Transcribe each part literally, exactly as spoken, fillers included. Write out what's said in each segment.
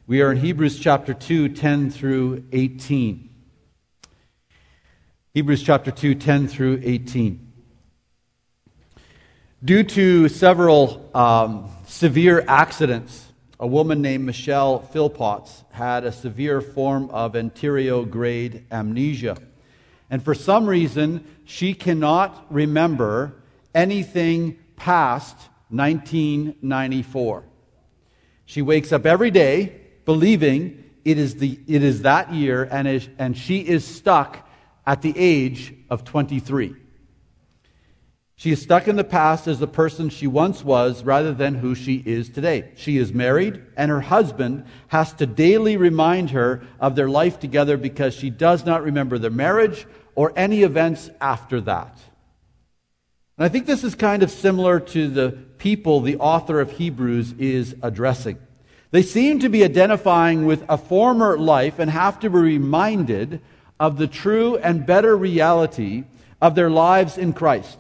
We are in Hebrews chapter two, ten through eighteen. Hebrews chapter two, ten through eighteen. Due to several um, severe accidents, a woman named Michelle Philpotts had a severe form of anterograde amnesia. And for some reason, she cannot remember anything past nineteen ninety-four. She wakes up every day believing it is the it is that year, and is, and she is stuck at the age of twenty-three. She is stuck in the past as the person she once was rather than who she is today. She is married, and her husband has to daily remind her of their life together because she does not remember their marriage or any events after that. And I think this is kind of similar to the people the author of Hebrews is addressing. They seem to be identifying with a former life and have to be reminded of the true and better reality of their lives in Christ.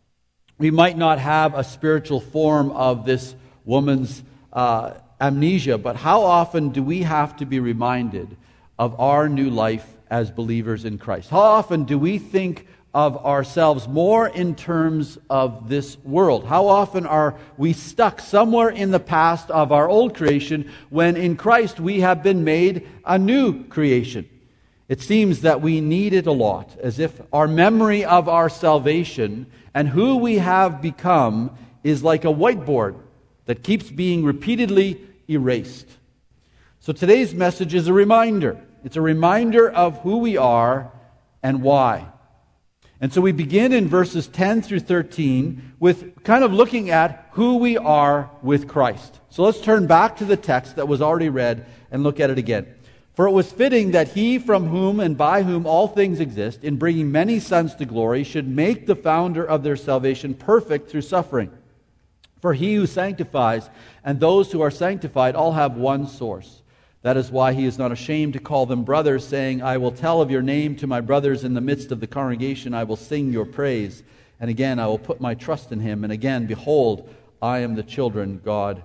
We might not have a spiritual form of this woman's uh, amnesia, but how often do we have to be reminded of our new life as believers in Christ? How often do we think of ourselves more in terms of this world? How often are we stuck somewhere in the past of our old creation when in Christ we have been made a new creation? It seems that we need it a lot, as if our memory of our salvation and who we have become is like a whiteboard that keeps being repeatedly erased. So today's message is a reminder. It's a reminder of who we are and why. And so we begin in verses ten through thirteen with kind of looking at who we are with Christ. So let's turn back to the text that was already read and look at it again. For it was fitting that he from whom and by whom all things exist, in bringing many sons to glory, should make the founder of their salvation perfect through suffering. For he who sanctifies and those who are sanctified all have one source. That is why he is not ashamed to call them brothers, saying, I will tell of your name to my brothers in the midst of the congregation. I will sing your praise. And again, I will put my trust in him. And again, behold, I am the children God,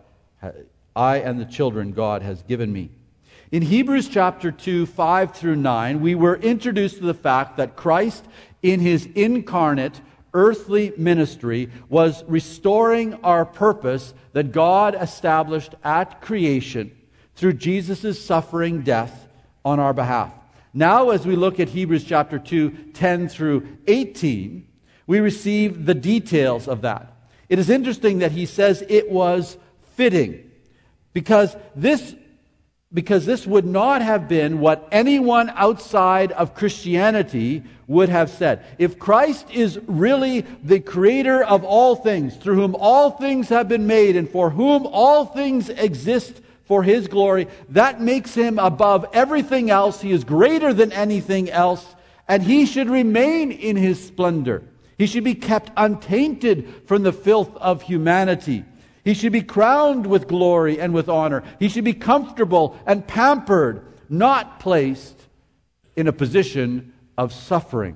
I am the children God has given me. In Hebrews chapter two, five through nine, we were introduced to the fact that Christ, in his incarnate earthly ministry, was restoring our purpose that God established at creation through Jesus' suffering death on our behalf. Now, as we look at Hebrews chapter two, ten through eighteen, we receive the details of that. It is interesting that he says it was fitting, because this, because this would not have been what anyone outside of Christianity would have said. If Christ is really the creator of all things, through whom all things have been made, and for whom all things exist for his glory, that makes him above everything else. He is greater than anything else, and he should remain in his splendor. He should be kept untainted from the filth of humanity. He should be crowned with glory and with honor. He should be comfortable and pampered, not placed in a position of suffering.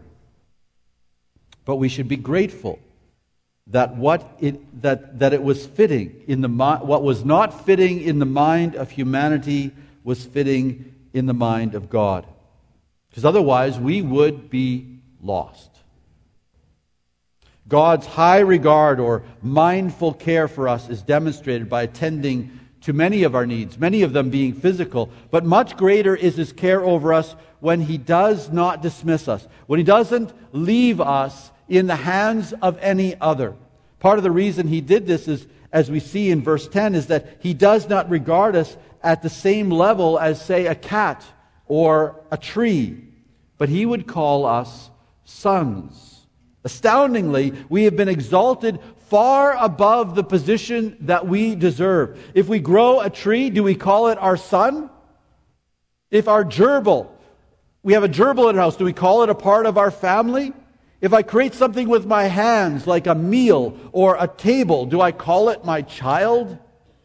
But we should be grateful that what it that that it was fitting in the what was not fitting in the mind of humanity was fitting in the mind of God, because otherwise we would be lost. God's high regard or mindful care for us is demonstrated by attending to many of our needs, many of them being physical, but much greater is his care over us when he does not dismiss us, when he doesn't leave us in the hands of any other. Part of the reason he did this is, as we see in verse ten, is that he does not regard us at the same level as, say, a cat or a tree, but he would call us sons. Astoundingly, we have been exalted far above the position that we deserve. If we grow a tree, do we call it our son? If our gerbil, we have a gerbil in our house, do we call it a part of our family? If I create something with my hands, like a meal or a table, do I call it my child?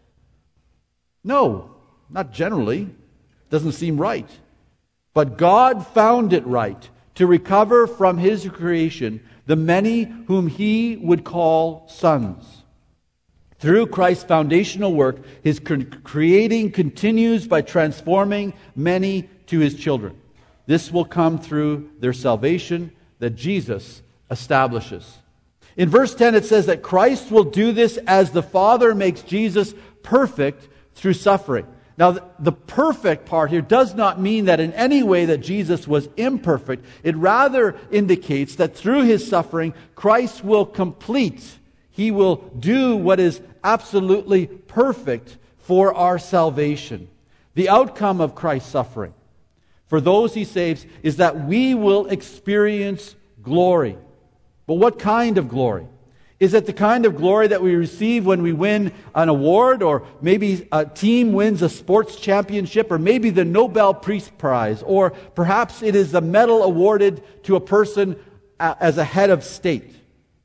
No, not generally. Doesn't seem right. But God found it right to recover from his creation the many whom he would call sons. Through Christ's foundational work, His creating continues by transforming many to His children. This will come through their salvation that Jesus establishes. In verse ten it says that Christ will do this as the Father makes Jesus perfect through suffering. Now, the perfect part here does not mean that in any way that Jesus was imperfect. It rather indicates that through His suffering, Christ will complete, He will do what is absolutely perfect for our salvation. The outcome of Christ's suffering for those He saves is that we will experience glory. But what kind of glory? Is it the kind of glory that we receive when we win an award, or maybe a team wins a sports championship, or maybe the Nobel Peace Prize, or perhaps it is the medal awarded to a person as a head of state?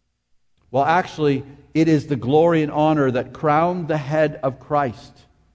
Well, actually, it is the glory and honor that crowned the head of Christ.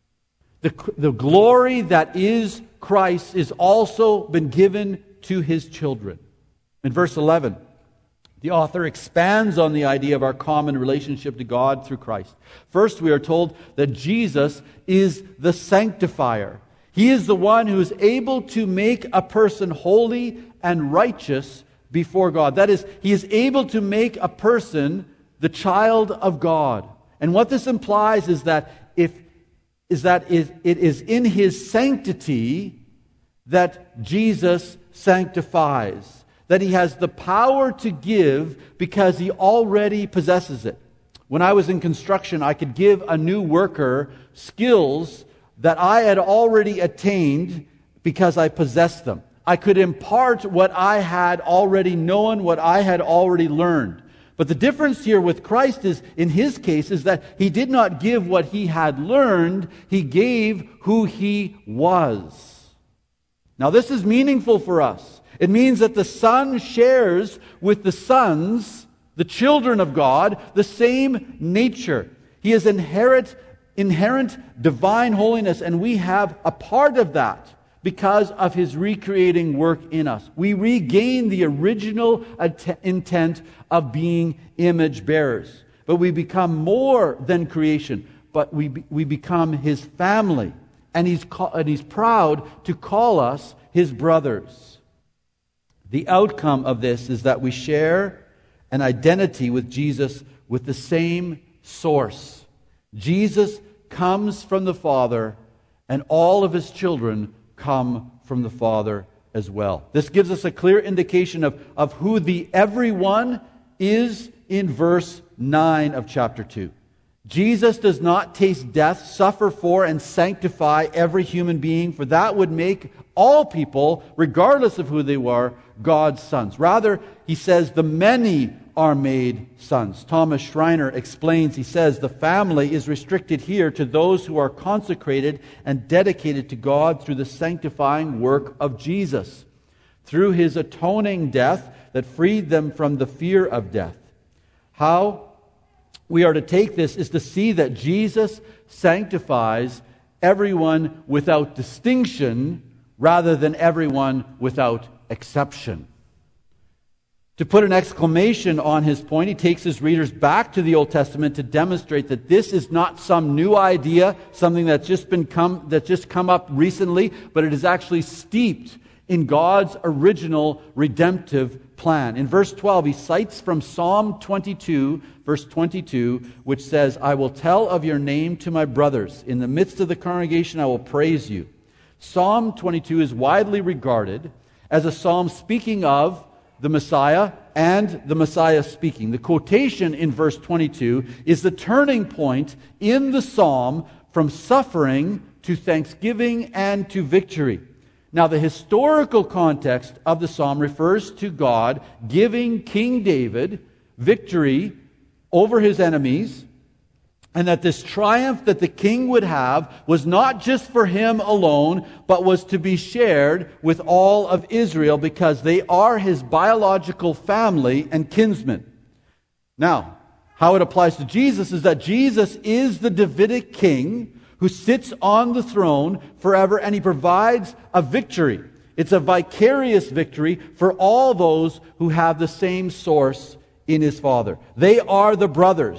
The, the glory that is Christ is also been given to His children. In verse eleven, the author expands on the idea of our common relationship to God through Christ. First, we are told that Jesus is the sanctifier. He is the one who is able to make a person holy and righteous before God. That is, He is able to make a person the child of God. And what this implies is that if is that it is in His sanctity that Jesus sanctifies. That He has the power to give because He already possesses it. When I was in construction, I could give a new worker skills that I had already attained because I possessed them. I could impart what I had already known, what I had already learned. But the difference here with Christ is, in His case, is that He did not give what He had learned, He gave who He was. Now this is meaningful for us. It means that the Son shares with the sons, the children of God, the same nature. He has inherent, inherent divine holiness, and we have a part of that because of His recreating work in us. We regain the original intent of being image bearers. But we become more than creation, but we, we become His family. And he's, and he's proud to call us His brothers. The outcome of this is that we share an identity with Jesus with the same source. Jesus comes from the Father, and all of His children come from the Father as well. This gives us a clear indication of, of who the everyone is in verse nine of chapter two. Jesus does not taste death, suffer for, and sanctify every human being, for that would make all people, regardless of who they were, God's sons. Rather, He says the many are made sons. Thomas Schreiner explains, he says, the family is restricted here to those who are consecrated and dedicated to God through the sanctifying work of Jesus, through His atoning death that freed them from the fear of death. How we are to take this is to see that Jesus sanctifies everyone without distinction rather than everyone without exception. To put an exclamation on his point, he takes his readers back to the Old Testament to demonstrate that this is not some new idea, something that's just been come that's just come up recently, but it is actually steeped in God's original redemptive plan. In verse twelve, he cites from Psalm twenty-two, verse twenty-two, which says, "I will tell of your name to my brothers. In the midst of the congregation I will praise you." Psalm twenty-two is widely regarded as a psalm speaking of the Messiah and the Messiah speaking. The quotation in verse twenty-two is the turning point in the psalm from suffering to thanksgiving and to victory. Now, the historical context of the psalm refers to God giving King David victory over his enemies, and that this triumph that the king would have was not just for him alone, but was to be shared with all of Israel because they are his biological family and kinsmen. Now, how it applies to Jesus is that Jesus is the Davidic king who sits on the throne forever, and he provides a victory. It's a vicarious victory for all those who have the same source in his Father. They are the brothers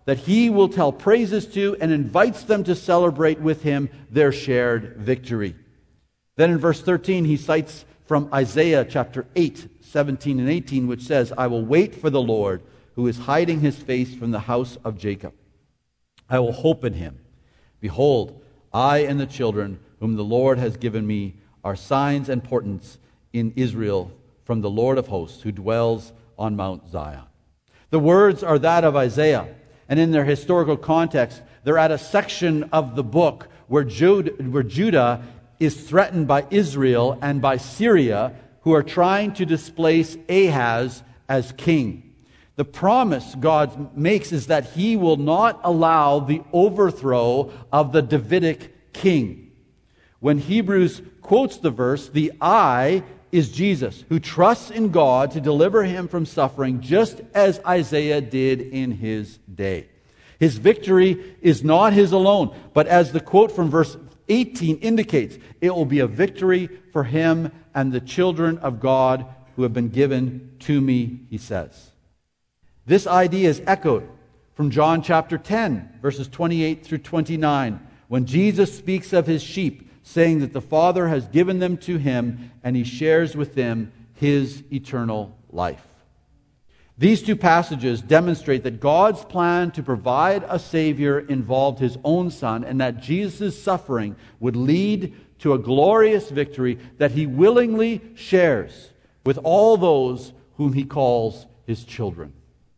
that he will tell praises to and invites them to celebrate with him their shared victory. Then in verse thirteen, he cites from Isaiah chapter eight, seventeen and eighteen, which says, I will wait for the Lord, who is hiding his face from the house of Jacob. I will hope in him. Behold, I and the children whom the Lord has given me are signs and portents in Israel from the Lord of hosts, who dwells on Mount Zion. The words are that of Isaiah, and in their historical context, they're at a section of the book where Judah, where Judah is threatened by Israel and by Syria, who are trying to displace Ahaz as king. The promise God makes is that he will not allow the overthrow of the Davidic king. When Hebrews quotes the verse, the I is Jesus, who trusts in God to deliver him from suffering, just as Isaiah did in his day. His victory is not his alone, but as the quote from verse eighteen indicates, it will be a victory for him and the children of God who have been given to me, he says. This idea is echoed from John chapter ten, verses twenty-eight through twenty-nine, when Jesus speaks of his sheep, saying that the Father has given them to him, and he shares with them his eternal life. These two passages demonstrate that God's plan to provide a Savior involved his own Son, and that Jesus' suffering would lead to a glorious victory that he willingly shares with all those whom he calls his children.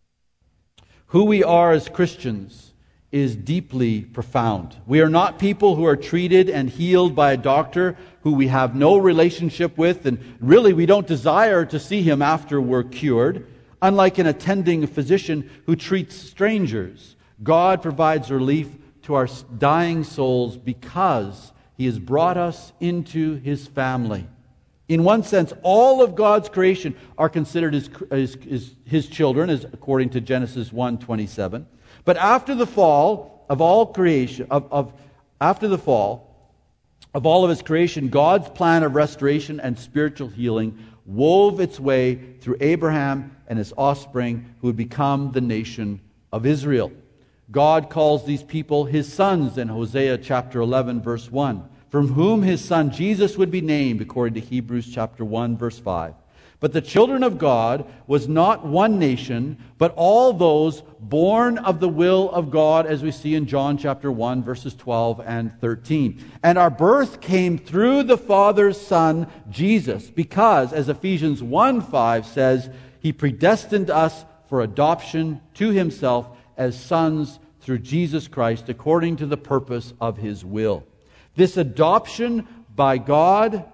Who we are as Christians is deeply profound. We are not people who are treated and healed by a doctor who we have no relationship with, and really we don't desire to see him after we're cured. Unlike an attending physician who treats strangers, God provides relief to our dying souls because he has brought us into his family. In one sense, all of God's creation are considered his, his, his, his children, as according to Genesis one twenty-seven. But after the fall of all creation, of, of after the fall of all of his creation, God's plan of restoration and spiritual healing wove its way through Abraham and his offspring, who would become the nation of Israel. God calls these people his sons in Hosea chapter eleven, verse one, from whom his son Jesus would be named, according to Hebrews chapter one, verse five. But the children of God was not one nation, but all those born of the will of God, as we see in John chapter one, verses twelve and thirteen. And our birth came through the Father's Son, Jesus, because, as Ephesians one five says, he predestined us for adoption to himself as sons through Jesus Christ, according to the purpose of his will. This adoption by God,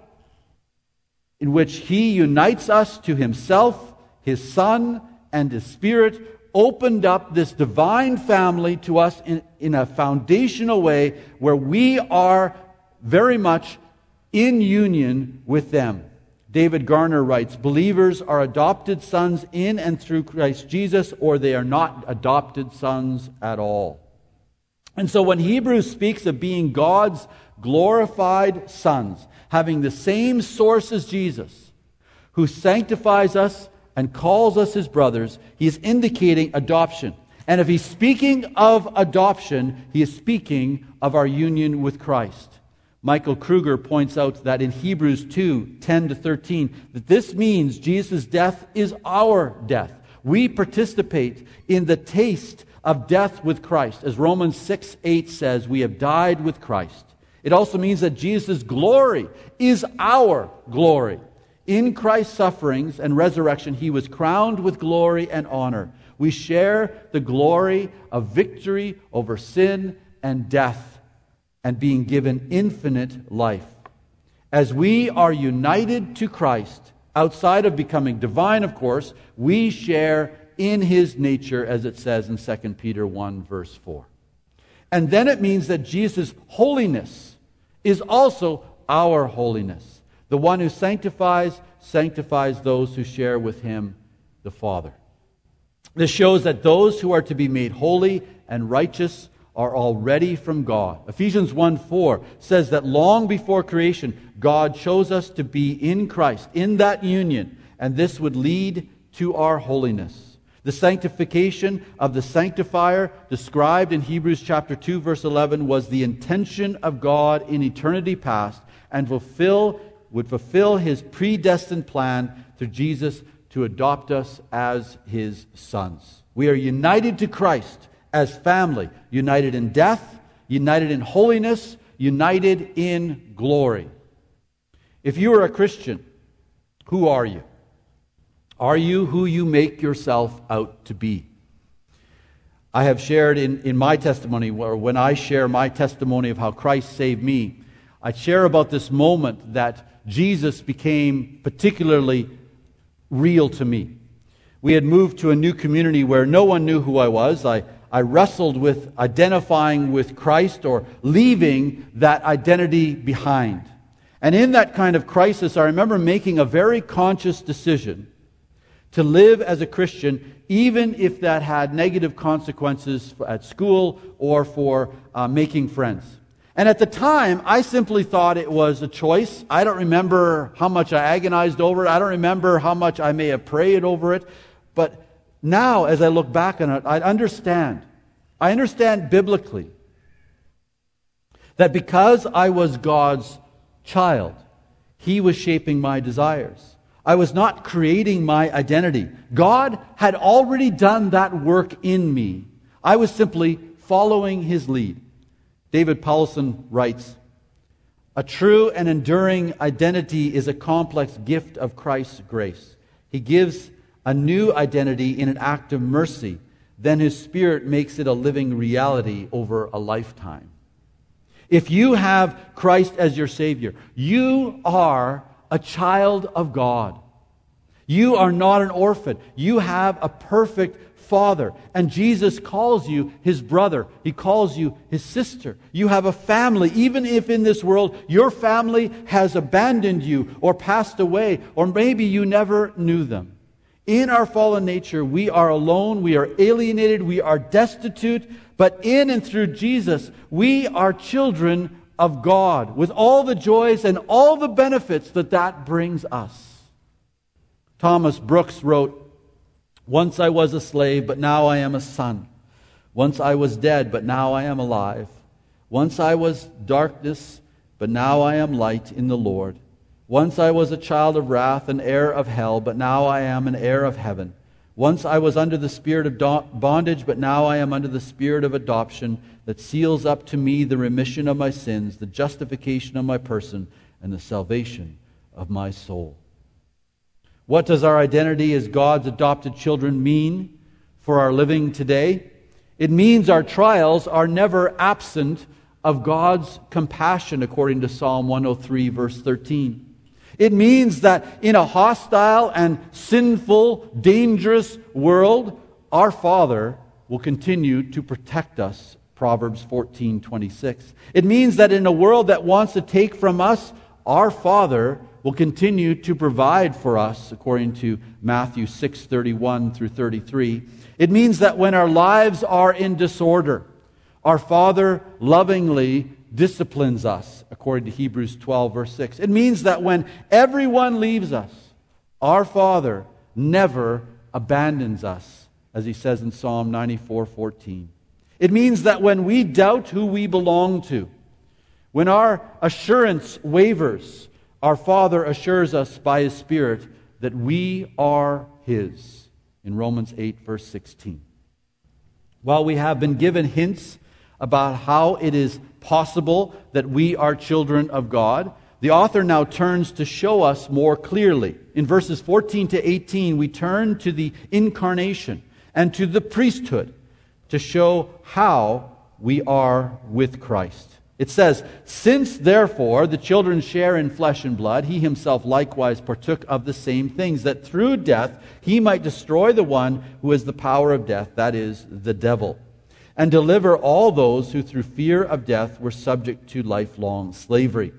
in which he unites us to himself, his Son, and his Spirit, opened up this divine family to us in, in a foundational way where we are very much in union with them. David Garner writes, believers are adopted sons in and through Christ Jesus, or they are not adopted sons at all. And so when Hebrews speaks of being God's glorified sons, having the same source as Jesus, who sanctifies us and calls us his brothers, he is indicating adoption. And if he's speaking of adoption, he is speaking of our union with Christ. Michael Kruger points out that in Hebrews two, ten to thirteen, that this means Jesus' death is our death. We participate in the taste of death with Christ. As Romans six eight says, we have died with Christ. It also means that Jesus' glory is our glory. In Christ's sufferings and resurrection, he was crowned with glory and honor. We share the glory of victory over sin and death and being given infinite life. As we are united to Christ, outside of becoming divine, of course, we share in his nature, as it says in Second Peter one, verse four. And then it means that Jesus' holiness is also our holiness. The one who sanctifies, sanctifies those who share with him the Father. This shows that those who are to be made holy and righteous are already from God. Ephesians one four says that long before creation, God chose us to be in Christ, in that union, and this would lead to our holiness. The sanctification of the sanctifier described in Hebrews chapter two, verse eleven, was the intention of God in eternity past and fulfill, would fulfill His predestined plan through Jesus to adopt us as His sons. We are united to Christ as family, united in death, united in holiness, united in glory. If you are a Christian, who are you? Are you who you make yourself out to be? I have shared in, in my testimony, or when I share my testimony of how Christ saved me, I share about this moment that Jesus became particularly real to me. We had moved to a new community where no one knew who I was. I, I wrestled with identifying with Christ or leaving that identity behind. And in that kind of crisis, I remember making a very conscious decision to live as a Christian, even if that had negative consequences at school or for uh, making friends. And at the time, I simply thought it was a choice. I don't remember how much I agonized over it. I don't remember how much I may have prayed over it. But now, as I look back on it, I understand. I understand biblically that because I was God's child, He was shaping my desires. I was not creating my identity. God had already done that work in me. I was simply following His lead. David Powlison writes, "A true and enduring identity is a complex gift of Christ's grace. He gives a new identity in an act of mercy. Then His Spirit makes it a living reality over a lifetime." If you have Christ as your Savior, you are a child of God. You are not an orphan. You have a perfect Father. And Jesus calls you His brother. He calls you His sister. You have a family. Even if in this world your family has abandoned you or passed away, or maybe you never knew them. In our fallen nature, we are alone, we are alienated, we are destitute. But in and through Jesus, we are children of God, with all the joys and all the benefits that that brings us. Thomas Brooks wrote, "Once I was a slave, but now I am a son. Once I was dead, but now I am alive. Once I was darkness, but now I am light in the Lord. Once I was a child of wrath, an heir of hell, but now I am an heir of heaven. Once I was under the spirit of bondage, but now I am under the spirit of adoption that seals up to me the remission of my sins, the justification of my person, and the salvation of my soul." What does our identity as God's adopted children mean for our living today? It means our trials are never absent of God's compassion, according to Psalm one oh three, verse thirteen. It means that in a hostile and sinful, dangerous world, our Father will continue to protect us, Proverbs fourteen twenty-six. It means that in a world that wants to take from us, our Father will continue to provide for us, according to Matthew six thirty-one through thirty-three. It means that when our lives are in disorder, our Father lovingly disciplines us, according to Hebrews twelve, verse six. It means that when everyone leaves us, our Father never abandons us, as He says in Psalm ninety-four fourteen. It means that when we doubt who we belong to, when our assurance wavers, our Father assures us by His Spirit that we are His, in Romans eight, verse sixteen. While we have been given hints about how it is possible that we are children of God, the author now turns to show us more clearly. In verses fourteen to eighteen, we turn to the incarnation and to the priesthood to show how we are with Christ. It says, "Since therefore the children share in flesh and blood, He Himself likewise partook of the same things, that through death He might destroy the one who has the power of death, that is, the devil, and deliver all those who through fear of death were subject to lifelong slavery.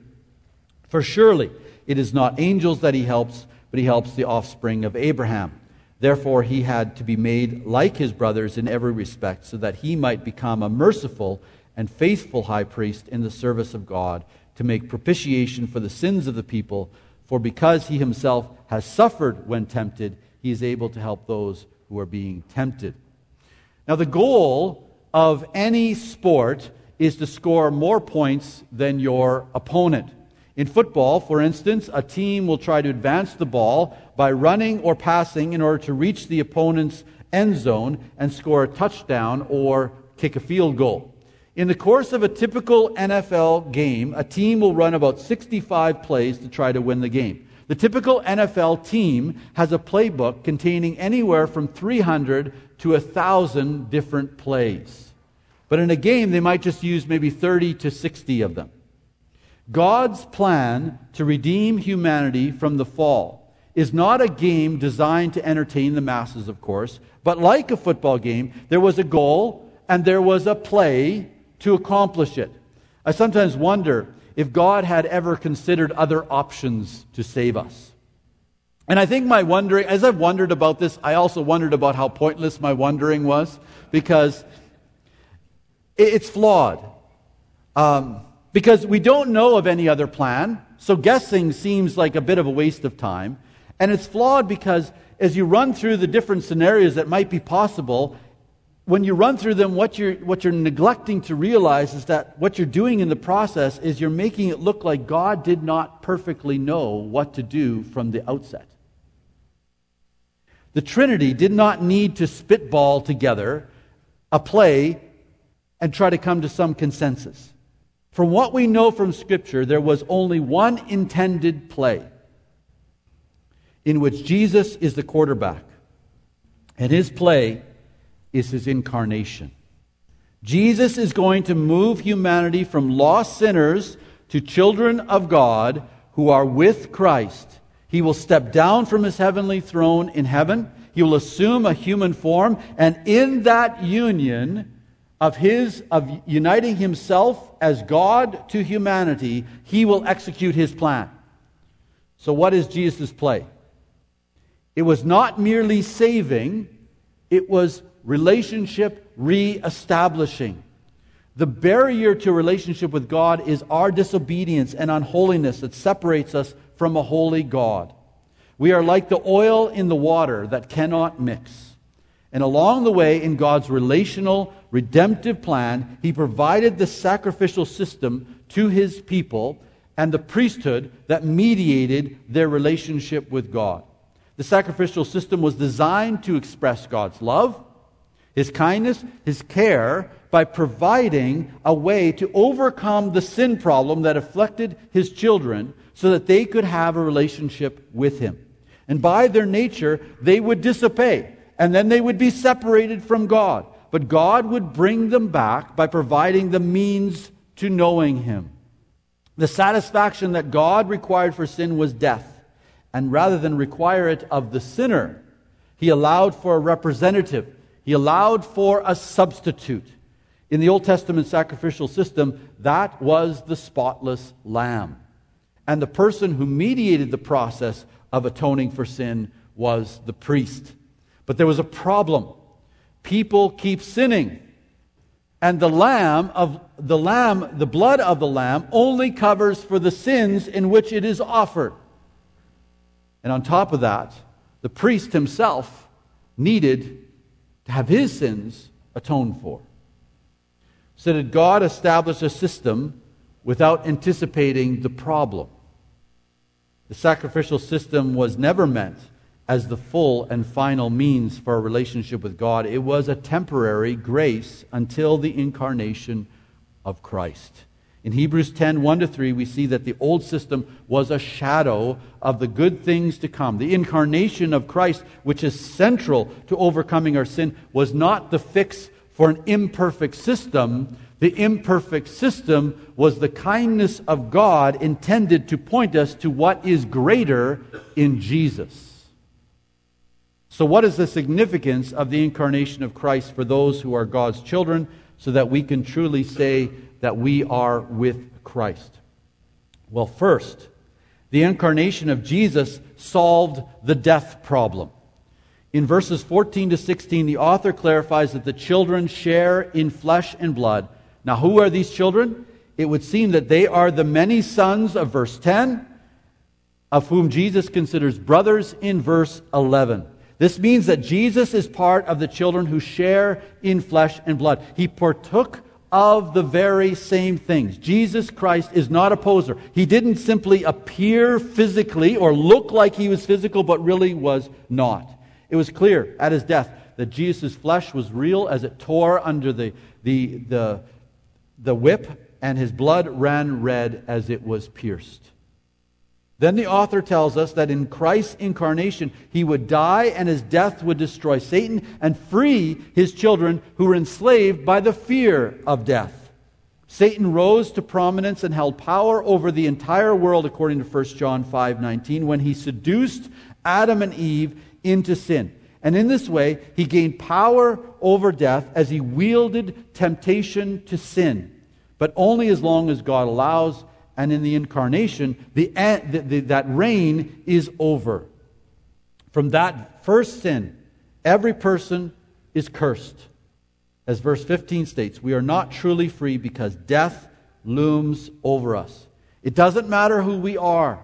For surely it is not angels that He helps, but He helps the offspring of Abraham. Therefore He had to be made like His brothers in every respect, so that He might become a merciful and faithful high priest in the service of God, to make propitiation for the sins of the people. For because He Himself has suffered when tempted, He is able to help those who are being tempted. Now, the goal of any sport is to score more points than your opponent. In football, for instance, a team will try to advance the ball by running or passing in order to reach the opponent's end zone and score a touchdown or kick a field goal. In the course of a typical N F L game, a team will run about sixty-five plays to try to win the game. The typical N F L team has a playbook containing anywhere from three hundred to one thousand different plays. But in a game, they might just use maybe thirty to sixty of them. God's plan to redeem humanity from the fall is not a game designed to entertain the masses, of course, but like a football game, there was a goal and there was a play to accomplish it. I sometimes wonder if God had ever considered other options to save us. And I think my wondering, as I've wondered about this, I also wondered about how pointless my wondering was, because it's flawed. Um, because we don't know of any other plan, so guessing seems like a bit of a waste of time. And it's flawed because as you run through the different scenarios that might be possible, when you run through them, what you're, what you're neglecting to realize is that what you're doing in the process is you're making it look like God did not perfectly know what to do from the outset. The Trinity did not need to spitball together a play and try to come to some consensus. From what we know from Scripture, there was only one intended play in which Jesus is the quarterback. And his play is his incarnation. Jesus is going to move humanity from lost sinners to children of God who are with Christ. He will step down from his heavenly throne in heaven. He will assume a human form, and in that union of his of uniting himself as God to humanity, he will execute his plan. So what is Jesus' play? It was not merely saving, it was relationship re-establishing. The barrier to relationship with God is our disobedience and unholiness that separates us from a holy God. We are like the oil in the water that cannot mix. And along the way, in God's relational, redemptive plan, He provided the sacrificial system to His people and the priesthood that mediated their relationship with God. The sacrificial system was designed to express God's love, His kindness, His care, by providing a way to overcome the sin problem that afflicted His children so that they could have a relationship with Him. And by their nature, they would disobey, and then they would be separated from God. But God would bring them back by providing the means to knowing Him. The satisfaction that God required for sin was death. And rather than require it of the sinner, He allowed for a representative. He allowed for a substitute. In the Old Testament sacrificial system, that was the spotless lamb. And the person who mediated the process of atoning for sin was the priest. But there was a problem. People keep sinning. And the lamb of the lamb, the blood of the lamb only covers for the sins in which it is offered. And on top of that, the priest himself needed to have his sins atoned for. So did God establish a system without anticipating the problem? The sacrificial system was never meant as the full and final means for a relationship with God. It was a temporary grace until the incarnation of Christ. In Hebrews ten, one to three, we see that the old system was a shadow of the good things to come. The incarnation of Christ, which is central to overcoming our sin, was not the fix for an imperfect system. The imperfect system was the kindness of God intended to point us to what is greater in Jesus. So what is the significance of the incarnation of Christ for those who are God's children, so that we can truly say that we are with Christ? Well, first, the incarnation of Jesus solved the death problem. In verses fourteen to sixteen, the author clarifies that the children share in flesh and blood. Now, who are these children? It would seem that they are the many sons of verse ten, of whom Jesus considers brothers in verse eleven. This means that Jesus is part of the children who share in flesh and blood. He partook of the very same things. Jesus Christ is not a poser. He didn't simply appear physically or look like he was physical, but really was not. It was clear at his death that Jesus' flesh was real as it tore under the, the, the, the whip, and his blood ran red as it was pierced. Then the author tells us that in Christ's incarnation, he would die and his death would destroy Satan and free his children who were enslaved by the fear of death. Satan rose to prominence and held power over the entire world, according to First John five nineteen, when he seduced Adam and Eve into sin. And in this way, he gained power over death as he wielded temptation to sin, but only as long as God allows. And in the incarnation, the, the, the, that reign is over. From that first sin, every person is cursed. As verse fifteen states, we are not truly free because death looms over us. It doesn't matter who we are.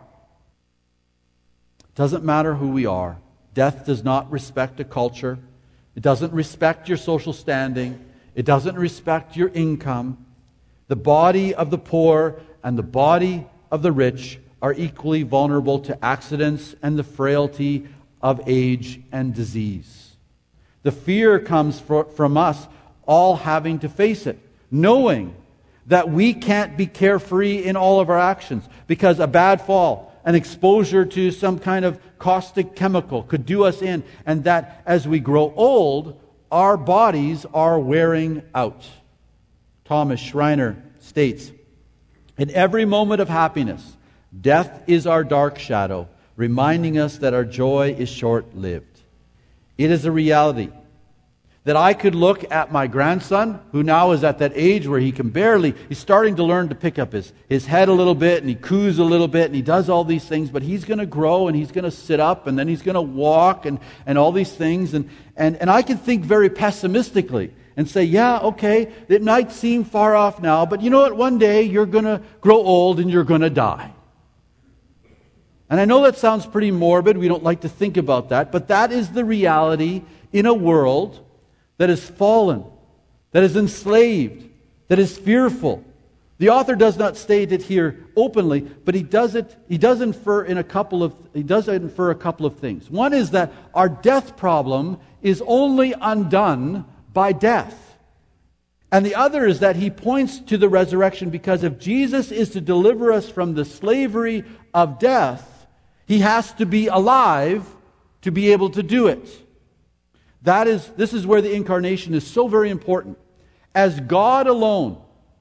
It doesn't matter who we are. Death does not respect a culture. It doesn't respect your social standing. It doesn't respect your income. The body of the poor and the body of the rich are equally vulnerable to accidents and the frailty of age and disease. The fear comes for, from us all having to face it, knowing that we can't be carefree in all of our actions because a bad fall, an exposure to some kind of caustic chemical could do us in, and that as we grow old, our bodies are wearing out. Thomas Schreiner states, in every moment of happiness, death is our dark shadow, reminding us that our joy is short-lived. It is a reality that I could look at my grandson, who now is at that age where he can barely, he's starting to learn to pick up his, his head a little bit, and he coos a little bit, and he does all these things, but he's going to grow, and he's going to sit up, and then he's going to walk, and, and all these things, and, and, and I can think very pessimistically and say, yeah, okay, it might seem far off now, but you know what? One day you're going to grow old and you're going to die. And I know that sounds pretty morbid. We don't like to think about that. But that is the reality in a world that is fallen, that is enslaved, that is fearful. The author does not state it here openly, but he does it. He does infer in a couple of. He does infer a couple of things. One is that our death problem is only undone by death. And the other is that he points to the resurrection, because if Jesus is to deliver us from the slavery of death, he has to be alive to be able to do it. That is, this is where the incarnation is so very important. As God alone,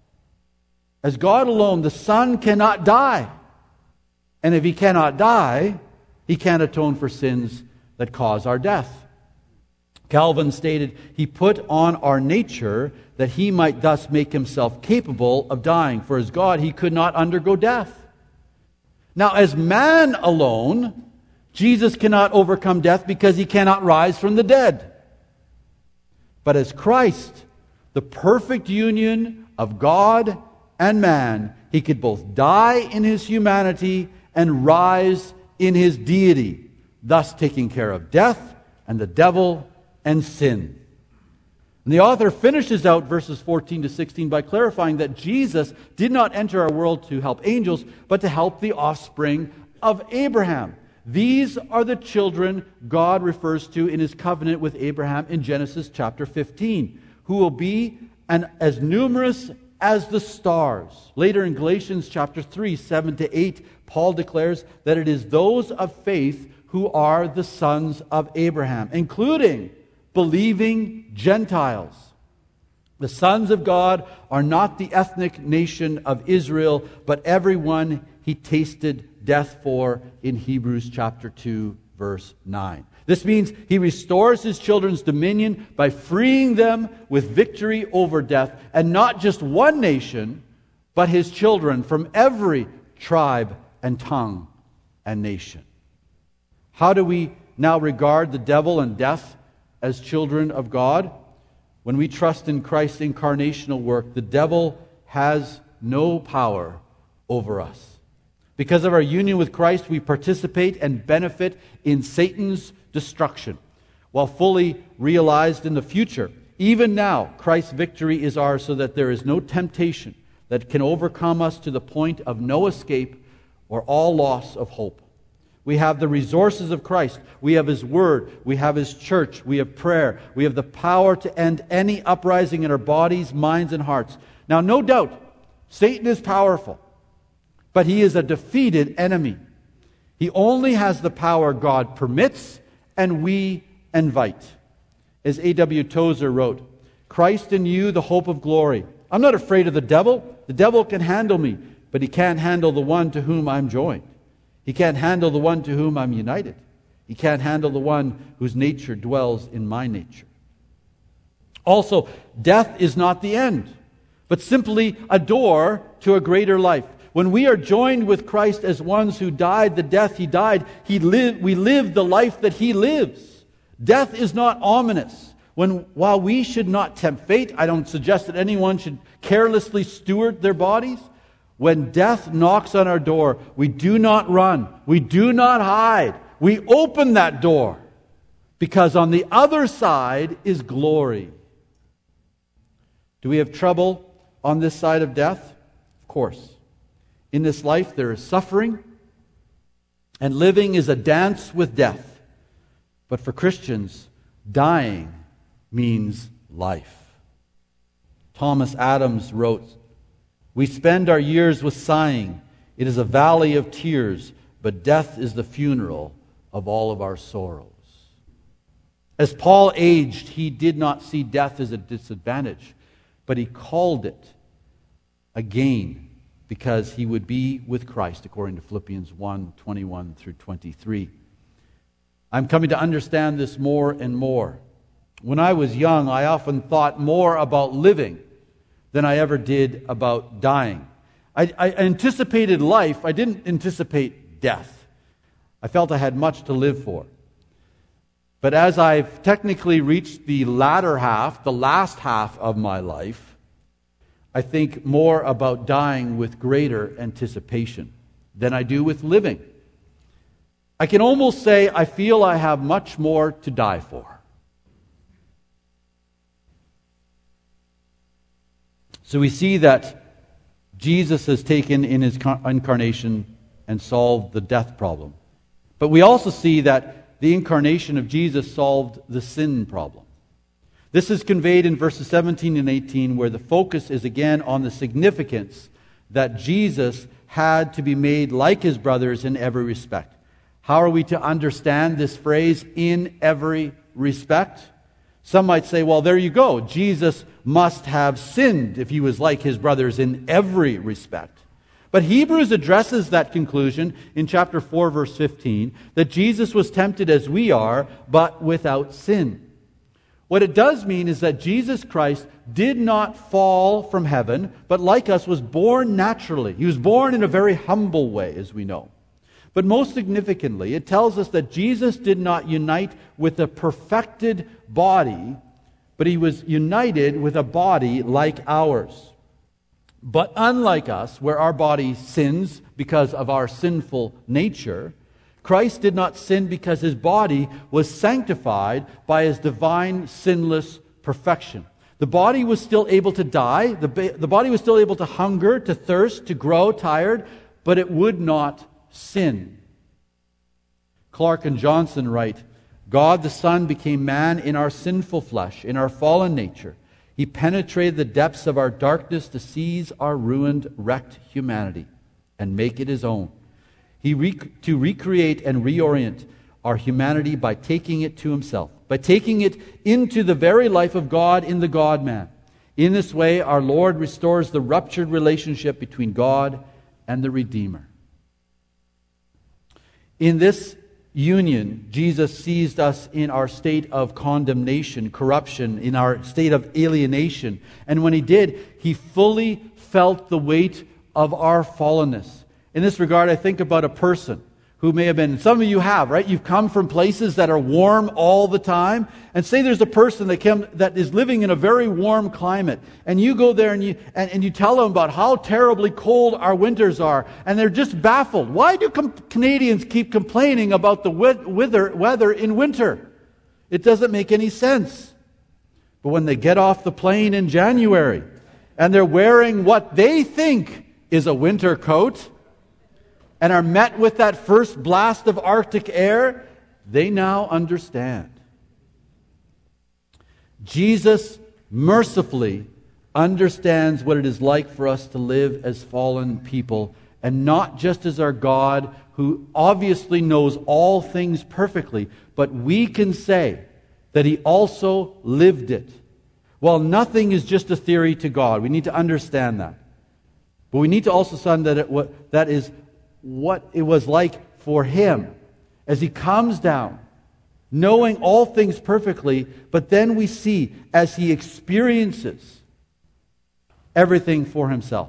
as God alone, the Son cannot die. And if he cannot die, he can't atone for sins that cause our death. Calvin stated, he put on our nature that he might thus make himself capable of dying. For as God, he could not undergo death. Now, as man alone, Jesus cannot overcome death because he cannot rise from the dead. But as Christ, the perfect union of God and man, he could both die in his humanity and rise in his deity, thus taking care of death and the devil and sin. And the author finishes out verses fourteen to sixteen by clarifying that Jesus did not enter our world to help angels, but to help the offspring of Abraham. These are the children God refers to in his covenant with Abraham in Genesis chapter fifteen, who will be an, as numerous as the stars. Later in Galatians chapter three, seven to eight, Paul declares that it is those of faith who are the sons of Abraham, including believing Gentiles. The sons of God are not the ethnic nation of Israel, but everyone he tasted death for in Hebrews chapter two, verse nine. This means he restores his children's dominion by freeing them with victory over death, and not just one nation, but his children from every tribe and tongue and nation. How do we now regard the devil and death as children of God? When we trust in Christ's incarnational work, the devil has no power over us. Because of our union with Christ, we participate and benefit in Satan's destruction. while fully realized in the future. Even now, Christ's victory is ours so that there is no temptation that can overcome us to the point of no escape or all loss of hope. We have the resources of Christ. We have His Word. We have His church. We have prayer. We have the power to end any uprising in our bodies, minds, and hearts. Now, no doubt, Satan is powerful, but he is a defeated enemy. He only has the power God permits and we invite. As A W Tozer wrote, Christ in you, the hope of glory. I'm not afraid of the devil. The devil can handle me, but he can't handle the one to whom I'm joined. He can't handle the one to whom I'm united. He can't handle the one whose nature dwells in my nature. Also, death is not the end, but simply a door to a greater life. When we are joined with Christ as ones who died the death He died, he lived, we live the life that He lives. Death is not ominous. When, while we should not tempt fate, I don't suggest that anyone should carelessly steward their bodies. When death knocks on our door, we do not run. We do not hide. We open that door because on the other side is glory. Do we have trouble on this side of death? Of course. In this life there is suffering, and living is a dance with death. But for Christians, dying means life. Thomas Adams wrote, we spend our years with sighing. It is a valley of tears, but death is the funeral of all of our sorrows. As Paul aged, he did not see death as a disadvantage, but he called it a gain because he would be with Christ, according to Philippians one, twenty-one through twenty-three. I'm coming to understand this more and more. When I was young, I often thought more about living than I ever did about dying. I, I anticipated life. I didn't anticipate death. I felt I had much to live for. But as I've technically reached the latter half, the last half of my life, I think more about dying with greater anticipation than I do with living. I can almost say I feel I have much more to die for. So we see that Jesus has taken in His incarnation and solved the death problem. But we also see that the incarnation of Jesus solved the sin problem. This is conveyed in verses seventeen and eighteen, where the focus is again on the significance that Jesus had to be made like His brothers in every respect. How are we to understand this phrase, in every respect? Some might say, well, there you go. Jesus must have sinned if He was like His brothers in every respect. But Hebrews addresses that conclusion in chapter four, verse fifteen, that Jesus was tempted as we are, but without sin. What it does mean is that Jesus Christ did not fall from heaven, but like us was born naturally. He was born in a very humble way, as we know. But most significantly, it tells us that Jesus did not unite with a perfected body, but He was united with a body like ours. But unlike us, where our body sins because of our sinful nature, Christ did not sin because His body was sanctified by His divine, sinless perfection. The body was still able to die, the, ba- the body was still able to hunger, to thirst, to grow tired, but it would not sin. Clark and Johnson write, God the Son became man in our sinful flesh, in our fallen nature. He penetrated the depths of our darkness to seize our ruined, wrecked humanity and make it His own. He rec- to recreate and reorient our humanity by taking it to Himself, by taking it into the very life of God in the God-man. In this way, our Lord restores the ruptured relationship between God and the Redeemer. In this union, Jesus seized us in our state of condemnation, corruption, in our state of alienation. And when He did, He fully felt the weight of our fallenness. In this regard, I think about a person who may have been, some of you have, right? You've come from places that are warm all the time. And say there's a person that came, that is living in a very warm climate. And you go there and you, and, and you tell them about how terribly cold our winters are. And they're just baffled. Why do com- Canadians keep complaining about the weather, weather in winter? It doesn't make any sense. But when they get off the plane in January and they're wearing what they think is a winter coat and are met with that first blast of Arctic air, they now understand. Jesus mercifully understands what it is like for us to live as fallen people, and not just as our God who obviously knows all things perfectly, but we can say that He also lived it. Well, nothing is just a theory to God. We need to understand that. But we need to also understand that it, that is what it was like for Him as He comes down, knowing all things perfectly, but then we see as He experiences everything for Himself.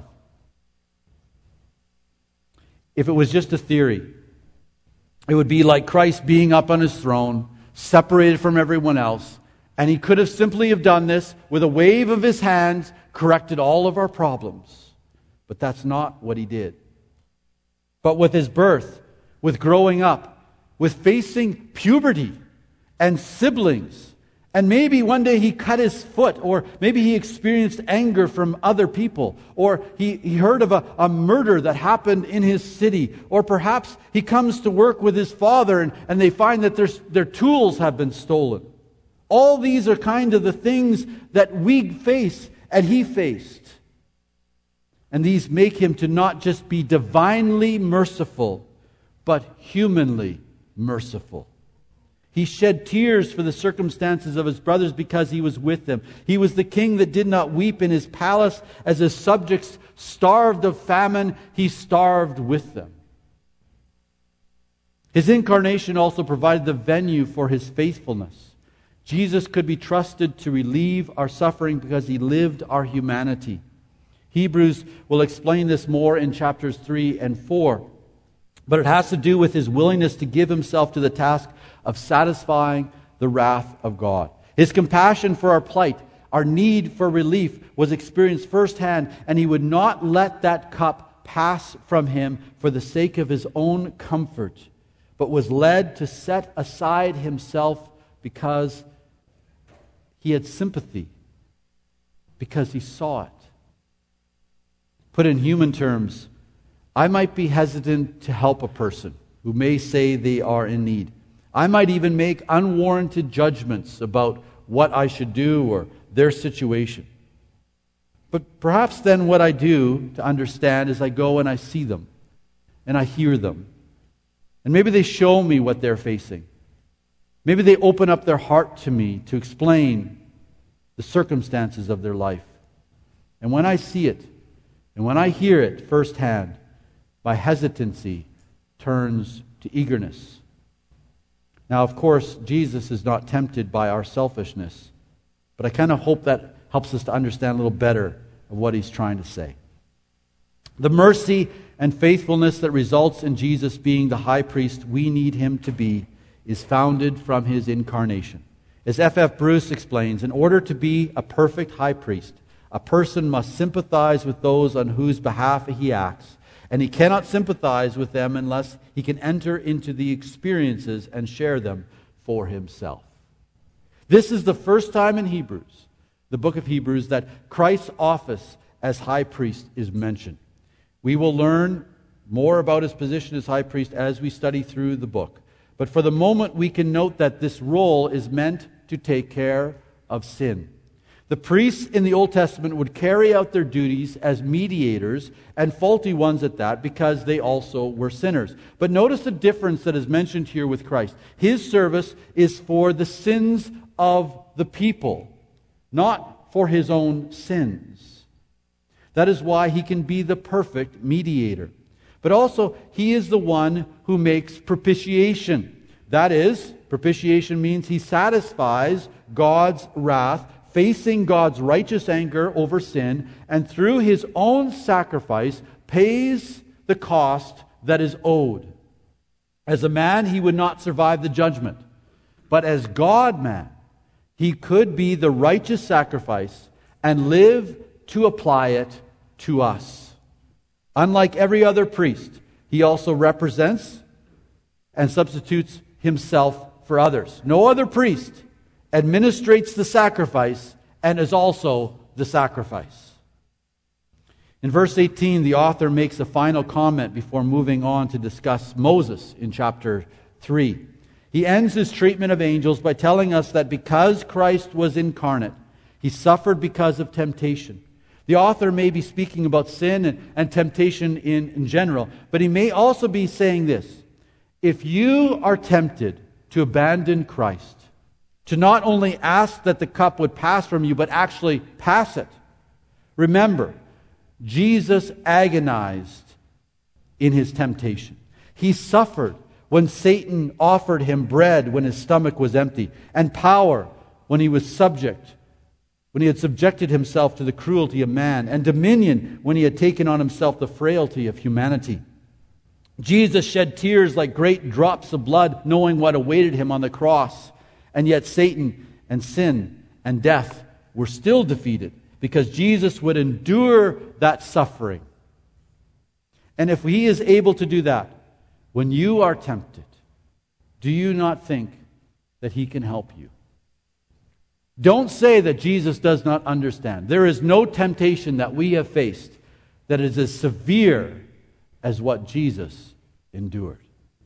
If it was just a theory, it would be like Christ being up on His throne, separated from everyone else, and He could have simply have done this with a wave of His hands, corrected all of our problems. But that's not what He did. But with His birth, with growing up, with facing puberty and siblings, and maybe one day He cut His foot, or maybe He experienced anger from other people, or He, he heard of a, a murder that happened in His city, or perhaps He comes to work with His father and, and they find that their, their tools have been stolen. All these are kind of the things that we face and He faced. And these make Him to not just be divinely merciful, but humanly merciful. He shed tears for the circumstances of His brothers because He was with them. He was the king that did not weep in His palace as His subjects starved of famine. He starved with them. His incarnation also provided the venue for His faithfulness. Jesus could be trusted to relieve our suffering because He lived our humanity. Hebrews will explain this more in chapters three and four. But it has to do with His willingness to give Himself to the task of satisfying the wrath of God. His compassion for our plight, our need for relief, was experienced firsthand, and He would not let that cup pass from Him for the sake of His own comfort, but was led to set aside Himself because He had sympathy, because He saw it. Put in human terms, I might be hesitant to help a person who may say they are in need. I might even make unwarranted judgments about what I should do or their situation. But perhaps then what I do to understand is I go and I see them and I hear them. And maybe they show me what they're facing. Maybe they open up their heart to me to explain the circumstances of their life. And when I see it, and when I hear it firsthand, my hesitancy turns to eagerness. Now, of course, Jesus is not tempted by our selfishness, but I kind of hope that helps us to understand a little better of what He's trying to say. The mercy and faithfulness that results in Jesus being the high priest we need Him to be is founded from His incarnation. As F F Bruce explains, in order to be a perfect high priest, a person must sympathize with those on whose behalf he acts, and he cannot sympathize with them unless he can enter into the experiences and share them for himself. This is the first time in Hebrews, the book of Hebrews, that Christ's office as high priest is mentioned. We will learn more about His position as high priest as we study through the book. But for the moment, we can note that this role is meant to take care of sin. The priests in the Old Testament would carry out their duties as mediators, and faulty ones at that, because they also were sinners. But notice the difference that is mentioned here with Christ. His service is for the sins of the people, not for His own sins. That is why He can be the perfect mediator. But also, He is the one who makes propitiation. That is, propitiation means He satisfies God's wrath, facing God's righteous anger over sin, and through His own sacrifice pays the cost that is owed. As a man, He would not survive the judgment. But as God-man, He could be the righteous sacrifice and live to apply it to us. Unlike every other priest, He also represents and substitutes Himself for others. No other priest administrates the sacrifice, and is also the sacrifice. In verse eighteen, the author makes a final comment before moving on to discuss Moses in chapter three. He ends his treatment of angels by telling us that because Christ was incarnate, he suffered because of temptation. The author may be speaking about sin and, and temptation in, in general, but he may also be saying this: if you are tempted to abandon Christ, to not only ask that the cup would pass from you, but actually pass it, remember, Jesus agonized in his temptation. He suffered when Satan offered him bread when his stomach was empty, and power when he was subject, when he had subjected himself to the cruelty of man, and dominion when he had taken on himself the frailty of humanity. Jesus shed tears like great drops of blood, knowing what awaited him on the cross, and yet Satan and sin and death were still defeated, because Jesus would endure that suffering. And if he is able to do that, when you are tempted, do you not think that he can help you? Don't say that Jesus does not understand. There is no temptation that we have faced that is as severe as what Jesus endured.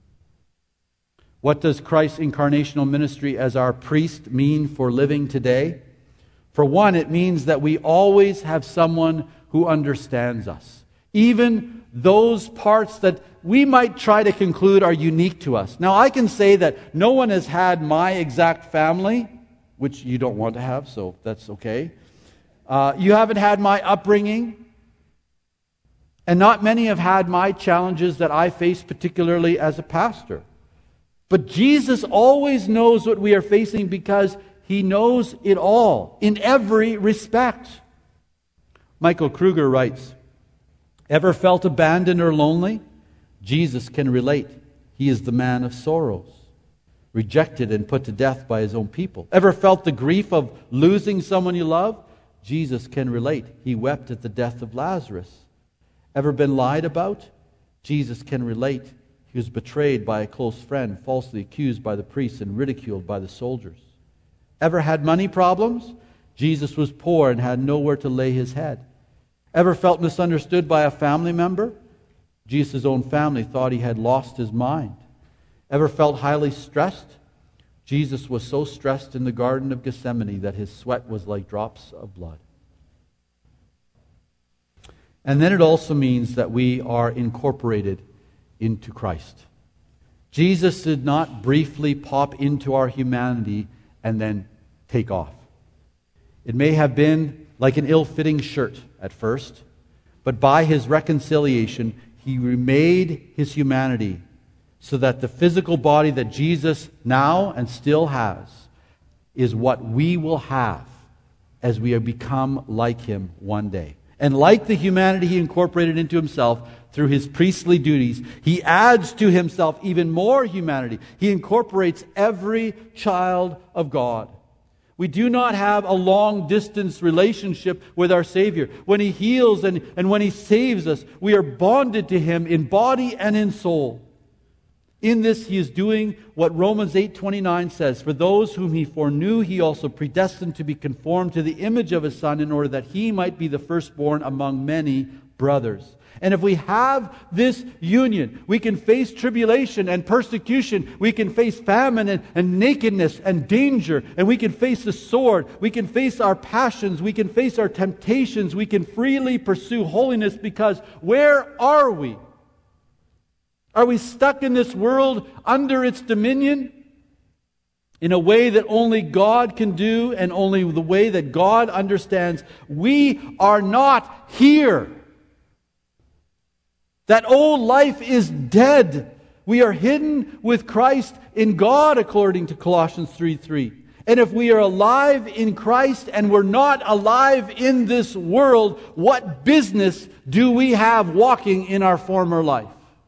What does Christ's incarnational ministry as our priest mean for living today? For one, it means that we always have someone who understands us. Even those parts that we might try to conclude are unique to us. Now, I can say that no one has had my exact family, which you don't want to have, so that's okay. Uh, you haven't had my upbringing, and not many have had my challenges that I face, particularly as a pastor. But Jesus always knows what we are facing because he knows it all, in every respect. Michael Kruger writes, "Ever felt abandoned or lonely? Jesus can relate. He is the man of sorrows, rejected and put to death by his own people. Ever felt the grief of losing someone you love? Jesus can relate. He wept at the death of Lazarus. Ever been lied about? Jesus can relate. He was betrayed by a close friend, falsely accused by the priests, and ridiculed by the soldiers. Ever had money problems? Jesus was poor and had nowhere to lay his head. Ever felt misunderstood by a family member? Jesus' own family thought he had lost his mind. Ever felt highly stressed? Jesus was so stressed in the Garden of Gethsemane that his sweat was like drops of blood." And then it also means that we are incorporated into Christ. Jesus did not briefly pop into our humanity and then take off. It may have been like an ill-fitting shirt at first, but by his reconciliation, he remade his humanity so that the physical body that Jesus now and still has is what we will have as we become like him one day. And like the humanity he incorporated into himself through his priestly duties, he adds to himself even more humanity. He incorporates every child of God. We do not have a long-distance relationship with our Savior. When he heals and, and when he saves us, we are bonded to him in body and in soul. In this, he is doing what Romans eight twenty-nine says, "For those whom he foreknew, he also predestined to be conformed to the image of his Son, in order that he might be the firstborn among many brothers." And if we have this union, we can face tribulation and persecution. We can face famine and, and nakedness and danger. And we can face the sword. We can face our passions. We can face our temptations. We can freely pursue holiness, because where are we? Are we stuck in this world under its dominion in a way that only God can do and only the way that God understands? We are not here. That old life is dead. We are hidden with Christ in God, according to Colossians three three. And if we are alive in Christ and we're not alive in this world, what business do we have walking in our former life?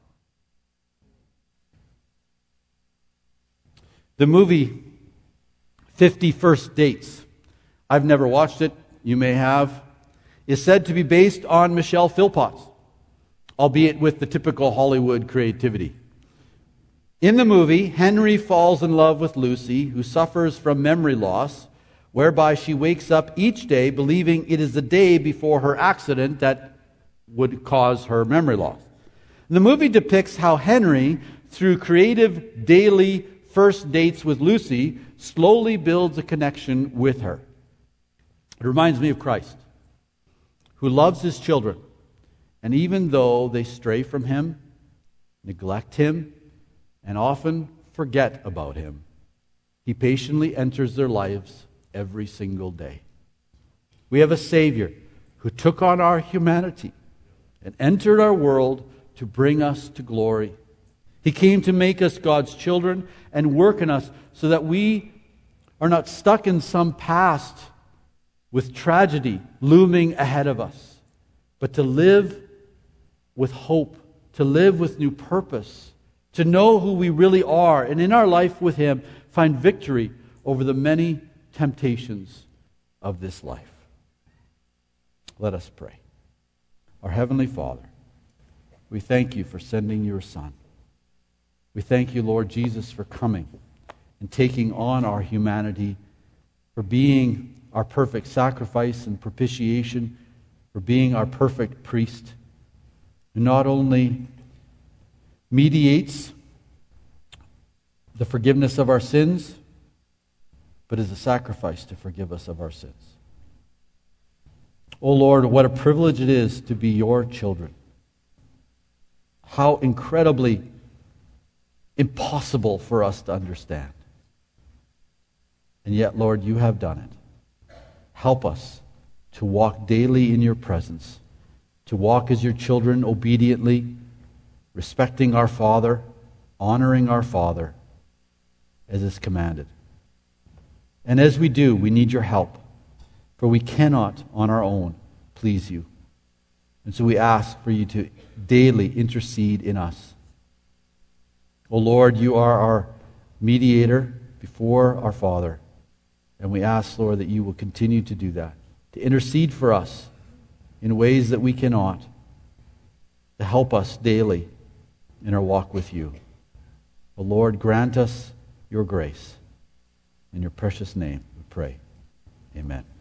The movie fifty First Dates, I've never watched it, you may have, is said to be based on Michelle Philpotts, albeit with the typical Hollywood creativity. In the movie, Henry falls in love with Lucy, who suffers from memory loss, whereby she wakes up each day believing it is the day before her accident that would cause her memory loss. The movie depicts how Henry, through creative daily first dates with Lucy, slowly builds a connection with her. It reminds me of Christ, who loves his children, and even though they stray from him, neglect him, and often forget about him, he patiently enters their lives every single day. We have a Savior who took on our humanity and entered our world to bring us to glory. He came to make us God's children and work in us so that we are not stuck in some past with tragedy looming ahead of us, but to live with hope, to live with new purpose, to know who we really are, and in our life with Him, find victory over the many temptations of this life. Let us pray. Our Heavenly Father, we thank You for sending Your Son. We thank You, Lord Jesus, for coming and taking on our humanity, for being our perfect sacrifice and propitiation, for being our perfect priest, who not only mediates the forgiveness of our sins, but is a sacrifice to forgive us of our sins. Oh Lord, what a privilege it is to be Your children. How incredibly impossible for us to understand. And yet, Lord, You have done it. Help us to walk daily in Your presence, to walk as Your children obediently, respecting our Father, honoring our Father, as is commanded. And as we do, we need Your help, for we cannot on our own please You. And so we ask for You to daily intercede in us. O Lord, You are our mediator before our Father, and we ask, Lord, that You will continue to do that, to intercede for us in ways that we cannot, to help us daily in our walk with You. O Lord, grant us Your grace. In Your precious name we pray. Amen.